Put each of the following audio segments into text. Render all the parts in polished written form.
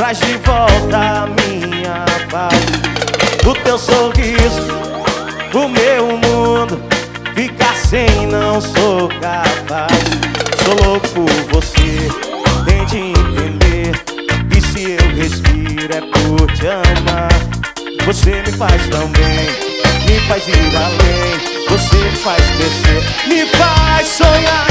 traz de volta a minha paz. O teu sorriso, o meu mundo, ficar sem não sou capaz. Sou louco por você, tente entender que se eu respiro é por te amar. Você me faz tão bem, me faz ir além. Você me faz crescer, me faz sonhar.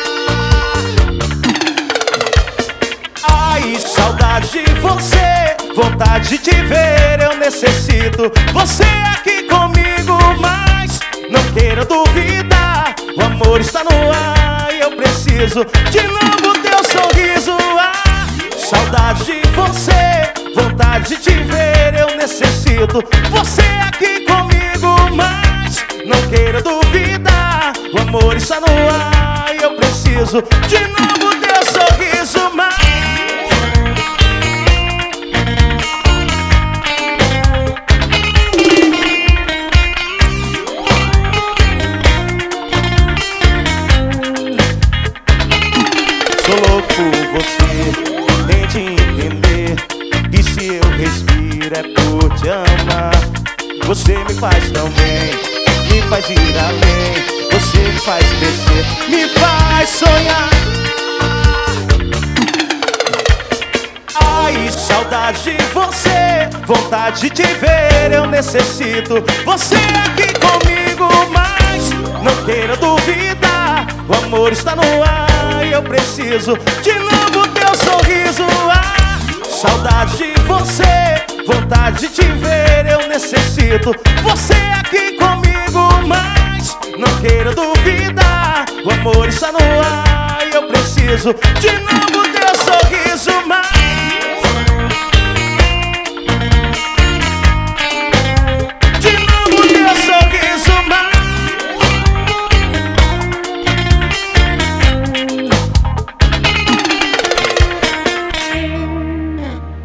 Ai, saudade de você, vontade de te ver, eu necessito você aqui comigo, mas não queira duvidar, o amor está no ar e eu preciso de novo teu sorriso. Ah, saudade de você, vontade de te ver, eu necessito você aqui comigo, mas não queira duvidar, o amor está no ar e eu preciso de novo teu sorriso. Mas sou louco por você, tente entender que se eu respiro é por te amar. Você me faz tão bem, me faz ir além. Você me faz crescer, me faz sonhar. Ai, saudade de você, vontade de te ver, eu necessito você aqui comigo, mas não queira duvidar, o amor está no ar e eu preciso de novo teu sorriso. Ah, saudade de você, vontade de te ver, eu necessito você aqui comigo, mas não queira duvidar, o amor está no ar e eu preciso de novo